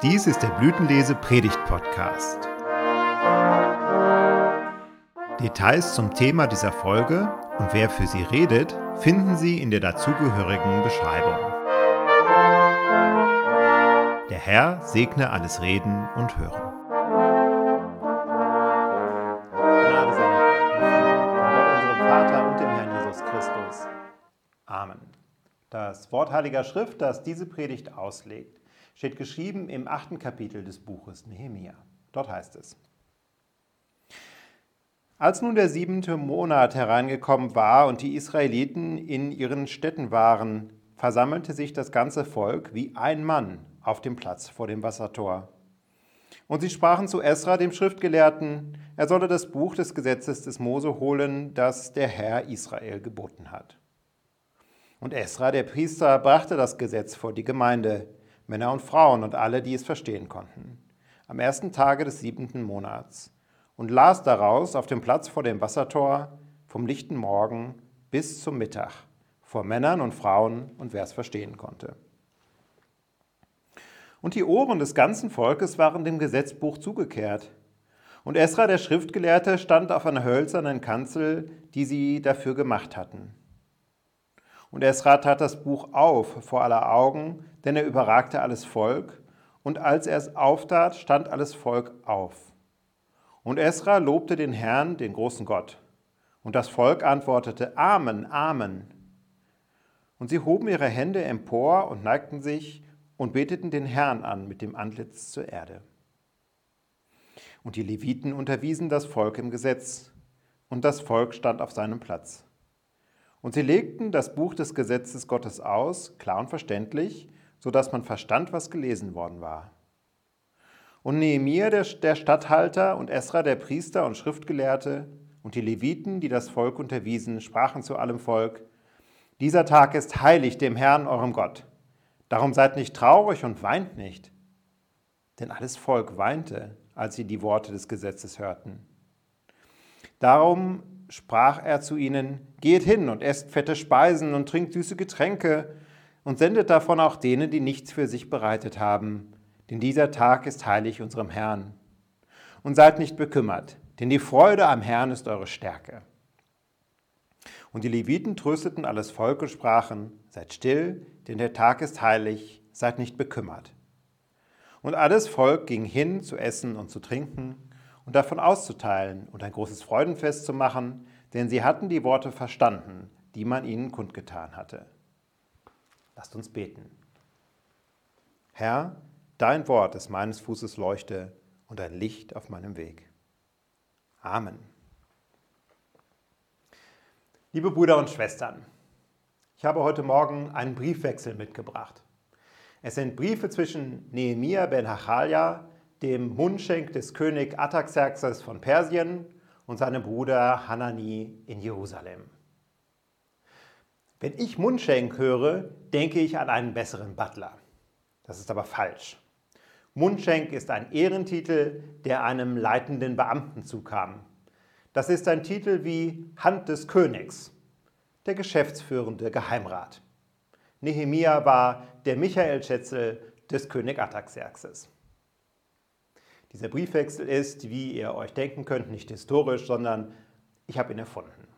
Dies ist der Blütenlese-Predigt-Podcast. Details zum Thema dieser Folge und wer für sie redet, finden Sie in der dazugehörigen Beschreibung. Der Herr segne alles Reden und Hören. Gnade sei mit Gott, unserem Vater und dem Herrn Jesus Christus. Amen. Das Wort Heiliger Schrift, das diese Predigt auslegt, steht geschrieben im 8. Kapitel des Buches Nehemia. Dort heißt es: Als nun der 7. Monat hereingekommen war und die Israeliten in ihren Städten waren, versammelte sich das ganze Volk wie ein Mann auf dem Platz vor dem Wassertor. Und sie sprachen zu Esra, dem Schriftgelehrten, er solle das Buch des Gesetzes des Mose holen, das der Herr Israel geboten hat. Und Esra, der Priester, brachte das Gesetz vor die Gemeinde, Männer und Frauen und alle, die es verstehen konnten, am 1. Tage des 7. Monats, und las daraus auf dem Platz vor dem Wassertor vom lichten Morgen bis zum Mittag, vor Männern und Frauen und wer es verstehen konnte. Und die Ohren des ganzen Volkes waren dem Gesetzbuch zugekehrt. Und Esra, der Schriftgelehrte, stand auf einer hölzernen Kanzel, die sie dafür gemacht hatten. Und Esra tat das Buch auf vor aller Augen, denn er überragte alles Volk. Und als er es auftat, stand alles Volk auf. Und Esra lobte den Herrn, den großen Gott. Und das Volk antwortete: Amen, Amen. Und sie hoben ihre Hände empor und neigten sich und beteten den Herrn an mit dem Antlitz zur Erde. Und die Leviten unterwiesen das Volk im Gesetz, und das Volk stand auf seinem Platz. Und sie legten das Buch des Gesetzes Gottes aus, klar und verständlich, sodass man verstand, was gelesen worden war. Und Nehemia, der Statthalter, und Esra, der Priester und Schriftgelehrte, und die Leviten, die das Volk unterwiesen, sprachen zu allem Volk: Dieser Tag ist heilig dem Herrn, eurem Gott. Darum seid nicht traurig und weint nicht. Denn alles Volk weinte, als sie die Worte des Gesetzes hörten. Darum sprach er zu ihnen: Geht hin und esst fette Speisen und trinkt süße Getränke und sendet davon auch denen, die nichts für sich bereitet haben. Denn dieser Tag ist heilig unserem Herrn. Und seid nicht bekümmert, denn die Freude am Herrn ist eure Stärke. Und die Leviten trösteten alles Volk und sprachen: Seid still, denn der Tag ist heilig, seid nicht bekümmert. Und alles Volk ging hin, zu essen und zu trinken und davon auszuteilen und ein großes Freudenfest zu machen, denn sie hatten die Worte verstanden, die man ihnen kundgetan hatte. Lasst uns beten. Herr, dein Wort ist meines Fußes Leuchte und ein Licht auf meinem Weg. Amen. Liebe Brüder und Schwestern, ich habe heute Morgen einen Briefwechsel mitgebracht. Es sind Briefe zwischen Nehemia ben Hachalja, dem Mundschenk des König Artaxerxes von Persien, und seinem Bruder Hanani in Jerusalem. Wenn ich Mundschenk höre, denke ich an einen besseren Butler. Das ist aber falsch. Mundschenk ist ein Ehrentitel, der einem leitenden Beamten zukam. Das ist ein Titel wie Hand des Königs, der geschäftsführende Geheimrat. Nehemia war der Michael Schätzel des König Artaxerxes. Dieser Briefwechsel ist, wie ihr euch denken könnt, nicht historisch, sondern ich habe ihn erfunden.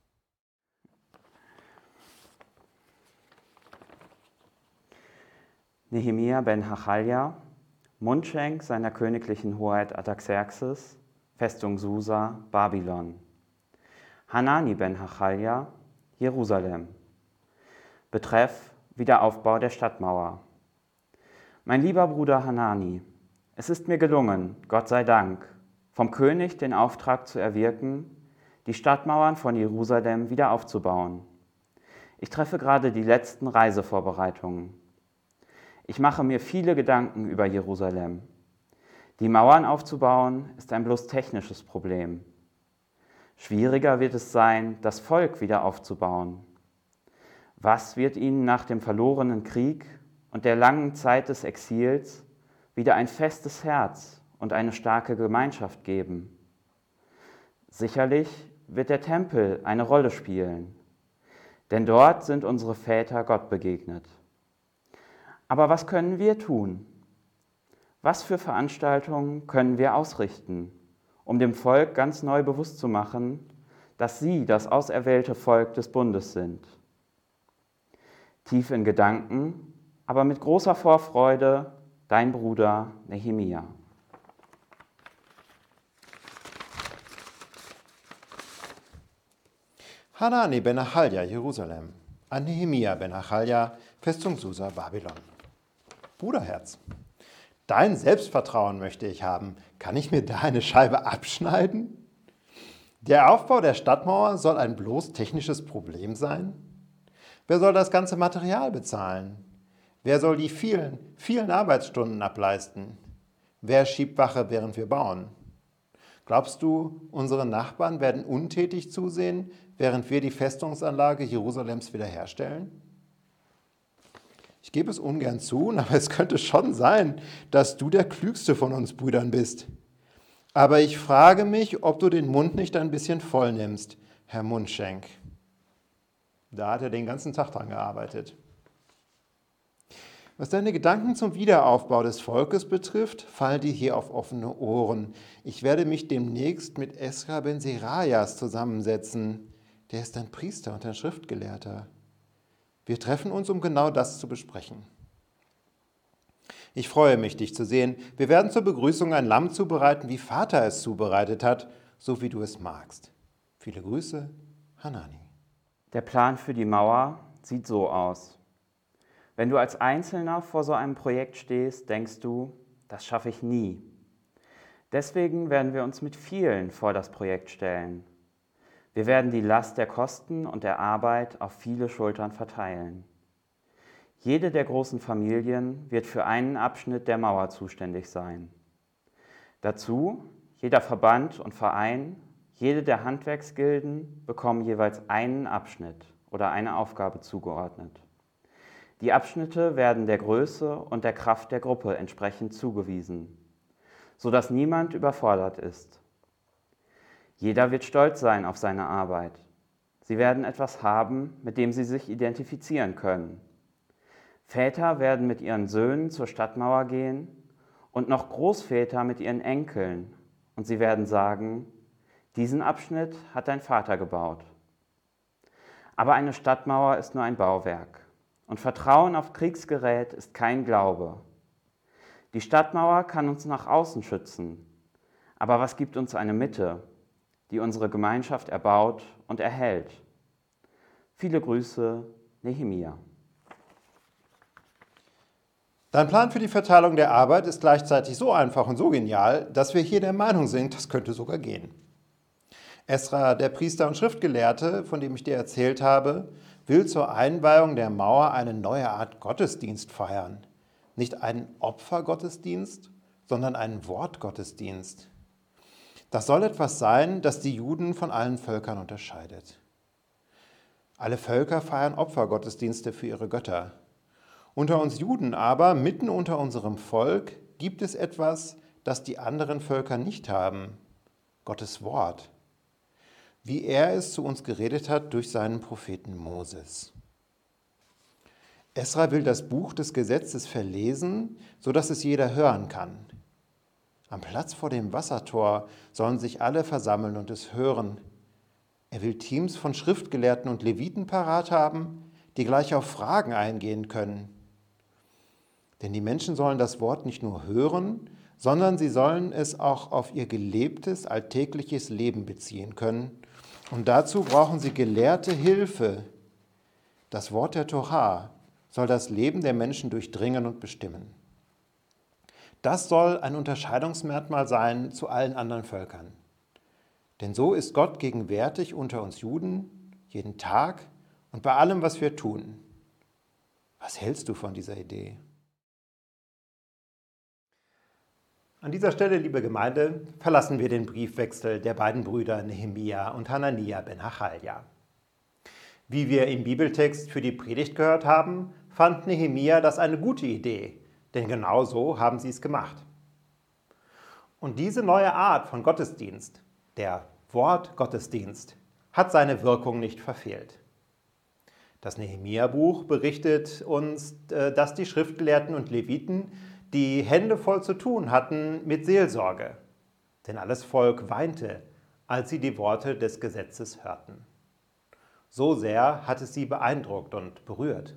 Nehemia ben Hachalja, Mundschenk seiner königlichen Hoheit Artaxerxes, Festung Susa, Babylon. Hanani ben Hachalja, Jerusalem. Betreff Wiederaufbau der Stadtmauer. Mein lieber Bruder Hanani, es ist mir gelungen, Gott sei Dank, vom König den Auftrag zu erwirken, die Stadtmauern von Jerusalem wieder aufzubauen. Ich treffe gerade die letzten Reisevorbereitungen. Ich mache mir viele Gedanken über Jerusalem. Die Mauern aufzubauen ist ein bloß technisches Problem. Schwieriger wird es sein, das Volk wieder aufzubauen. Was wird ihnen nach dem verlorenen Krieg und der langen Zeit des Exils wieder ein festes Herz und eine starke Gemeinschaft geben? Sicherlich wird der Tempel eine Rolle spielen, denn dort sind unsere Väter Gott begegnet. Aber was können wir tun? Was für Veranstaltungen können wir ausrichten, um dem Volk ganz neu bewusst zu machen, dass sie das auserwählte Volk des Bundes sind? Tief in Gedanken, aber mit großer Vorfreude, dein Bruder Nehemia. Hanani ben Achalja, Jerusalem. An Nehemia ben Achalja, Festung Susa, Babylon. Bruderherz, dein Selbstvertrauen möchte ich haben. Kann ich mir da eine Scheibe abschneiden? Der Aufbau der Stadtmauer soll ein bloß technisches Problem sein? Wer soll das ganze Material bezahlen? Wer soll die vielen, vielen Arbeitsstunden ableisten? Wer schiebt Wache, während wir bauen? Glaubst du, unsere Nachbarn werden untätig zusehen, während wir die Festungsanlage Jerusalems wiederherstellen? Ich gebe es ungern zu, aber es könnte schon sein, dass du der Klügste von uns Brüdern bist. Aber ich frage mich, ob du den Mund nicht ein bisschen voll nimmst, Herr Mundschenk. Da hat er den ganzen Tag dran gearbeitet. Was deine Gedanken zum Wiederaufbau des Volkes betrifft, fallen dir hier auf offene Ohren. Ich werde mich demnächst mit Esra ben Serajas zusammensetzen. Der ist ein Priester und ein Schriftgelehrter. Wir treffen uns, um genau das zu besprechen. Ich freue mich, dich zu sehen. Wir werden zur Begrüßung ein Lamm zubereiten, wie Vater es zubereitet hat, so wie du es magst. Viele Grüße, Hanani. Der Plan für die Mauer sieht so aus. Wenn du als Einzelner vor so einem Projekt stehst, denkst du, das schaffe ich nie. Deswegen werden wir uns mit vielen vor das Projekt stellen. Wir werden die Last der Kosten und der Arbeit auf viele Schultern verteilen. Jede der großen Familien wird für einen Abschnitt der Mauer zuständig sein. Dazu, jeder Verband und Verein, jede der Handwerksgilden bekommen jeweils einen Abschnitt oder eine Aufgabe zugeordnet. Die Abschnitte werden der Größe und der Kraft der Gruppe entsprechend zugewiesen, sodass niemand überfordert ist. Jeder wird stolz sein auf seine Arbeit. Sie werden etwas haben, mit dem sie sich identifizieren können. Väter werden mit ihren Söhnen zur Stadtmauer gehen und noch Großväter mit ihren Enkeln, und sie werden sagen, diesen Abschnitt hat dein Vater gebaut. Aber eine Stadtmauer ist nur ein Bauwerk. Und Vertrauen auf Kriegsgerät ist kein Glaube. Die Stadtmauer kann uns nach außen schützen. Aber was gibt uns eine Mitte, die unsere Gemeinschaft erbaut und erhält? Viele Grüße, Nehemia. Dein Plan für die Verteilung der Arbeit ist gleichzeitig so einfach und so genial, dass wir hier der Meinung sind, das könnte sogar gehen. Esra, der Priester und Schriftgelehrte, von dem ich dir erzählt habe, will zur Einweihung der Mauer eine neue Art Gottesdienst feiern. Nicht einen Opfergottesdienst, sondern einen Wortgottesdienst. Das soll etwas sein, das die Juden von allen Völkern unterscheidet. Alle Völker feiern Opfergottesdienste für ihre Götter. Unter uns Juden aber, mitten unter unserem Volk, gibt es etwas, das die anderen Völker nicht haben: Gottes Wort. Wie er es zu uns geredet hat durch seinen Propheten Moses. Esra will das Buch des Gesetzes verlesen, sodass es jeder hören kann. Am Platz vor dem Wassertor sollen sich alle versammeln und es hören. Er will Teams von Schriftgelehrten und Leviten parat haben, die gleich auf Fragen eingehen können. Denn die Menschen sollen das Wort nicht nur hören, sondern sie sollen es auch auf ihr gelebtes, alltägliches Leben beziehen können. Und dazu brauchen sie gelehrte Hilfe. Das Wort der Torah soll das Leben der Menschen durchdringen und bestimmen. Das soll ein Unterscheidungsmerkmal sein zu allen anderen Völkern. Denn so ist Gott gegenwärtig unter uns Juden, jeden Tag und bei allem, was wir tun. Was hältst du von dieser Idee? An dieser Stelle, liebe Gemeinde, verlassen wir den Briefwechsel der beiden Brüder Nehemia und Hanania ben Achalja. Wie wir im Bibeltext für die Predigt gehört haben, fand Nehemia das eine gute Idee, denn genau so haben sie es gemacht. Und diese neue Art von Gottesdienst, der Wortgottesdienst, hat seine Wirkung nicht verfehlt. Das Nehemia-Buch berichtet uns, dass die Schriftgelehrten und Leviten die Hände voll zu tun hatten mit Seelsorge, denn alles Volk weinte, als sie die Worte des Gesetzes hörten. So sehr hat es sie beeindruckt und berührt.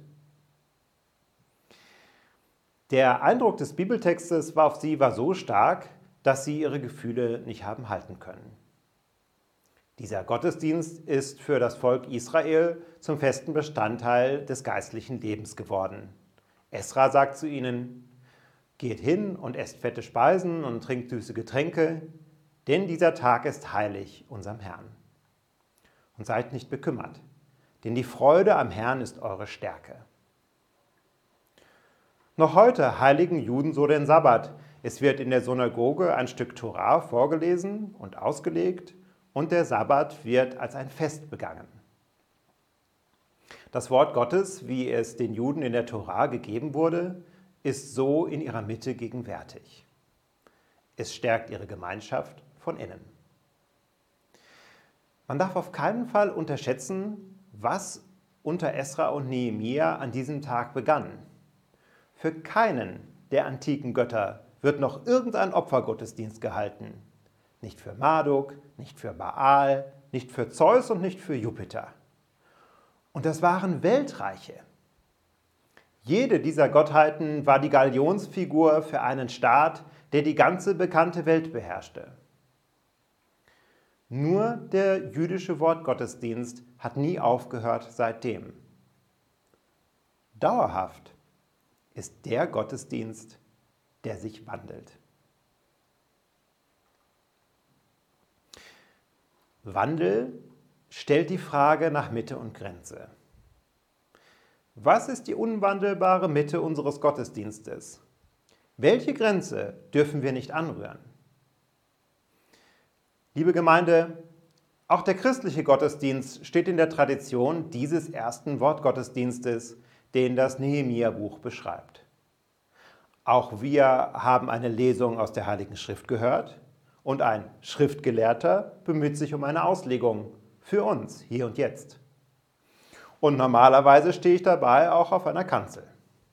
Der Eindruck des Bibeltextes auf sie war so stark, dass sie ihre Gefühle nicht haben halten können. Dieser Gottesdienst ist für das Volk Israel zum festen Bestandteil des geistlichen Lebens geworden. Esra sagt zu ihnen: Geht hin und esst fette Speisen und trinkt süße Getränke, denn dieser Tag ist heilig unserem Herrn. Und seid nicht bekümmert, denn die Freude am Herrn ist eure Stärke. Noch heute heiligen Juden so den Sabbat. Es wird in der Synagoge ein Stück Tora vorgelesen und ausgelegt und der Sabbat wird als ein Fest begangen. Das Wort Gottes, wie es den Juden in der Tora gegeben wurde, ist so in ihrer Mitte gegenwärtig. Es stärkt ihre Gemeinschaft von innen. Man darf auf keinen Fall unterschätzen, was unter Esra und Nehemia an diesem Tag begann. Für keinen der antiken Götter wird noch irgendein Opfergottesdienst gehalten. Nicht für Marduk, nicht für Baal, nicht für Zeus und nicht für Jupiter. Und das waren Weltreiche. Jede dieser Gottheiten war die Galionsfigur für einen Staat, der die ganze bekannte Welt beherrschte. Nur der jüdische Wortgottesdienst hat nie aufgehört seitdem. Dauerhaft ist der Gottesdienst, der sich wandelt. Wandel stellt die Frage nach Mitte und Grenze. Was ist die unwandelbare Mitte unseres Gottesdienstes? Welche Grenze dürfen wir nicht anrühren? Liebe Gemeinde, auch der christliche Gottesdienst steht in der Tradition dieses ersten Wortgottesdienstes, den das Nehemia-Buch beschreibt. Auch wir haben eine Lesung aus der Heiligen Schrift gehört und ein Schriftgelehrter bemüht sich um eine Auslegung für uns hier und jetzt. Und normalerweise stehe ich dabei auch auf einer Kanzel.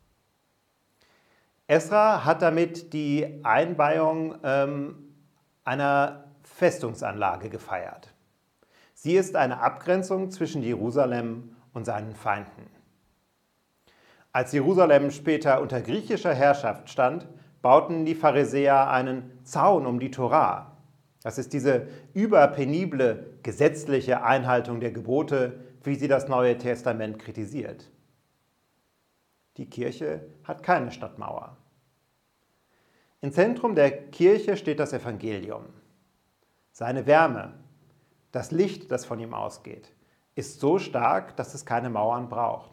Esra hat damit die Einweihung einer Festungsanlage gefeiert. Sie ist eine Abgrenzung zwischen Jerusalem und seinen Feinden. Als Jerusalem später unter griechischer Herrschaft stand, bauten die Pharisäer einen Zaun um die Tora. Das ist diese überpenible gesetzliche Einhaltung der Gebote, wie sie das Neue Testament kritisiert. Die Kirche hat keine Stadtmauer. Im Zentrum der Kirche steht das Evangelium. Seine Wärme, das Licht, das von ihm ausgeht, ist so stark, dass es keine Mauern braucht.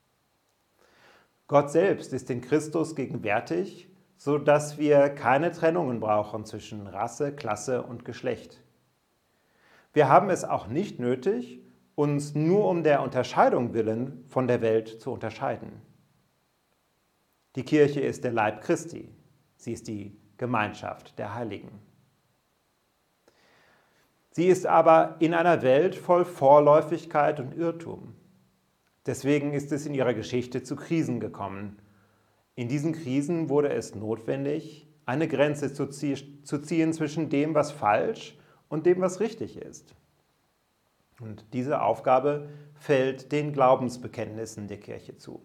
Gott selbst ist in Christus gegenwärtig, sodass wir keine Trennungen brauchen zwischen Rasse, Klasse und Geschlecht. Wir haben es auch nicht nötig, uns nur um der Unterscheidung willen von der Welt zu unterscheiden. Die Kirche ist der Leib Christi. Sie ist die Gemeinschaft der Heiligen. Sie ist aber in einer Welt voll Vorläufigkeit und Irrtum. Deswegen ist es in ihrer Geschichte zu Krisen gekommen. In diesen Krisen wurde es notwendig, eine Grenze zu ziehen zwischen dem, was falsch und dem, was richtig ist. Und diese Aufgabe fällt den Glaubensbekenntnissen der Kirche zu.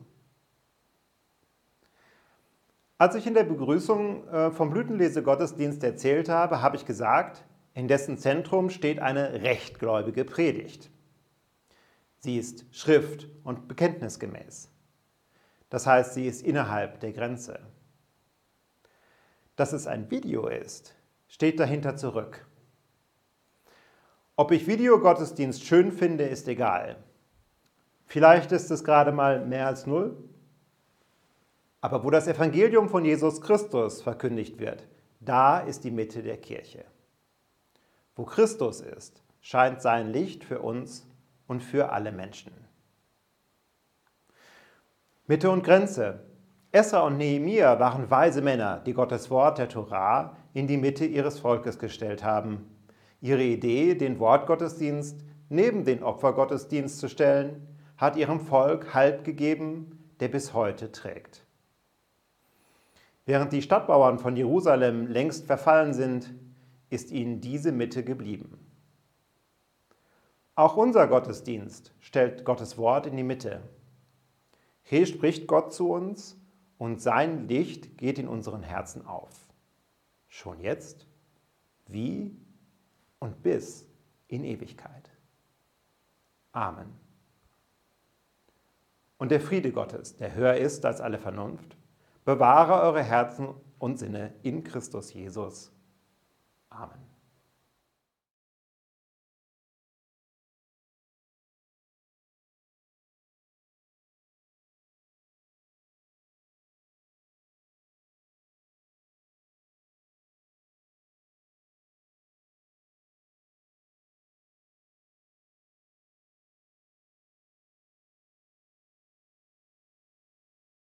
Als ich in der Begrüßung vom Blütenlese-Gottesdienst erzählt habe, habe ich gesagt, in dessen Zentrum steht eine rechtgläubige Predigt. Sie ist schrift- und bekenntnisgemäß. Das heißt, sie ist innerhalb der Grenze. Dass es ein Video ist, steht dahinter zurück. Ob ich Videogottesdienst schön finde, ist egal. Vielleicht ist es gerade mal mehr als 0. Aber wo das Evangelium von Jesus Christus verkündigt wird, da ist die Mitte der Kirche. Wo Christus ist, scheint sein Licht für uns und für alle Menschen. Mitte und Grenze. Esra und Nehemia waren weise Männer, die Gottes Wort der Tora in die Mitte ihres Volkes gestellt haben. Ihre Idee, den Wortgottesdienst neben den Opfergottesdienst zu stellen, hat ihrem Volk Halt gegeben, der bis heute trägt. Während die Stadtmauern von Jerusalem längst verfallen sind, ist ihnen diese Mitte geblieben. Auch unser Gottesdienst stellt Gottes Wort in die Mitte. Hier spricht Gott zu uns und sein Licht geht in unseren Herzen auf. Schon jetzt, wie und bis in Ewigkeit. Amen. Und der Friede Gottes, der höher ist als alle Vernunft, bewahre eure Herzen und Sinne in Christus Jesus. Amen.